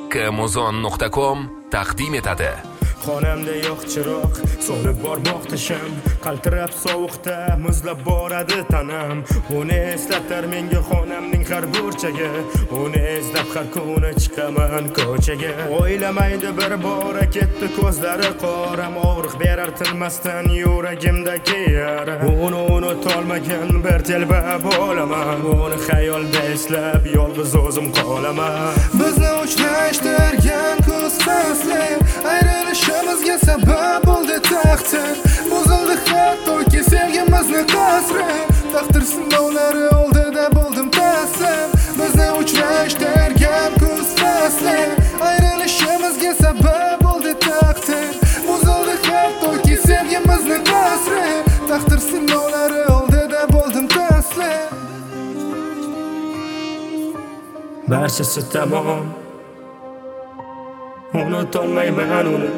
kmuzon.com taqdim etadi. Xonamda yo'q chiroq, so'lib bormoqda sham, qaltirab sovuqda muzlab boradi tanam. Uni eslatar menga xonamning har burchagi, uni eslab har kuni chiqaman ko'chaga. O'ylamaydi bir bora ketdi ko'zlari qoram, og'riq berar tinmasdan yuragimdagi yara. Uni unutolmagan bir telba bo'laman, uni xayolda eslab yolg'iz o'zim qolaman. Bizni uchrashtirgan ko'z fasli ayrılışımızga sabab bo'ldi taqdir. Buzildi hattoki sevgimizni qasri, taqdir sinovlari oldida bo'ldim taslim. Bizni uchrashtirgan kuz fasli ayrılışımızga sabab bo'ldi taqdir. Buzildi hattoki sevgimizni qasri, taqdir sinovlari oldida bo'ldim taslim. Barchasi tamom, unutolmayman uni.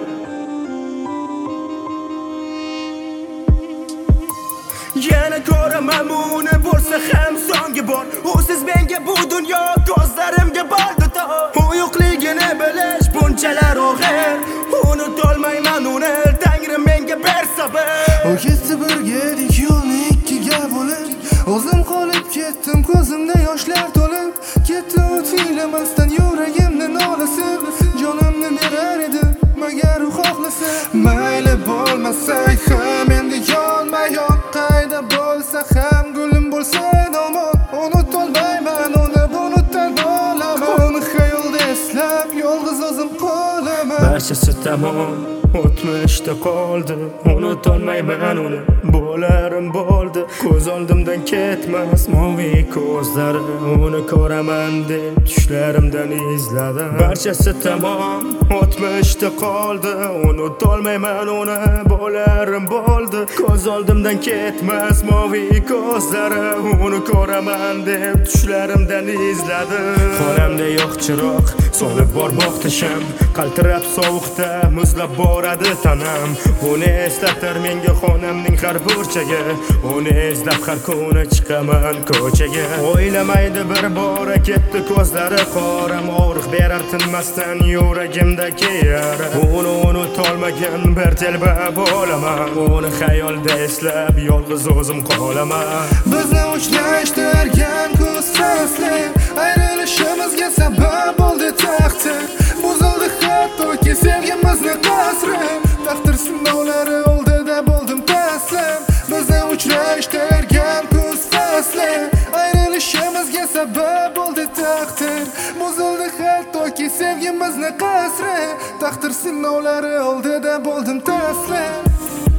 Yana ko'raman uni, bo'lsa ham so'nggi bor. Usiz menga bu dunyo ko'zlarimga bordi to. U yo'qligini bilish bunchalar og'ir. Unutolmayman uni, Tangrim menga ber sabr. O ketdi birga edik yo'lni ikkiga bo'lib, o'zim qolib ketdim ko'zimda yoshlar to'lib. Ketdi o't fiylamasdan yuragimni nolasi, jonimni berar edi magar u xohlasa. Mayli bo'lmasak ham endi yonma-yon, qayda bo'lsa ham gulim bo'lsa omon. Unutolmayman uni, bunutdan bo'laman. Uni xayolda eslab yolg'iz o'zim qolaman. Barchasi tamom, o'tmishda qoldi. Unutolmayman uni, bo'larim bo'ldi. Ko'z oldimdan ketmas moviy ko'zlari, uni ko'raman deb tushlarimdan izladim. Barchasi tamom, o'tmishda qoldi. Unutolmayman uni, bo'larim bo'ldi. Ko'z oldimdan ketmas moviy ko'zlari, uni ko'raman deb tushlarimdan izladim. Xonamda yo'q chiroq, so'lib bormoqda sham, qaltirab sovuqda muzlab boradi tanam. Uni eslatar menga xonamning har burchagi, uni eslab har kuni chiqaman ko'chaga. O'ylamaydi bir bora ketdi ko'zlari qoram, og'riq berar tinmasdan yuragimdagi yara. Uni unutolmagan bir telba bo'laman, uni xayolda eslab yolg'iz o'zim qolaman. Bizni uchrashtirgan kuz fasli ayrılışımızga sabab bo'ldi taqdir. Buzildi hattoki sevgimizni qasri, taqdir sinovlari oldida bo'ldim taslim. Bizni uchrashtirgan kuz fasli ayrılışımızga sabab bo'ldi taqdir. Buzildi hattoki sevgimizni qasri, taqdir sinovlari oldida bo'ldim taslim.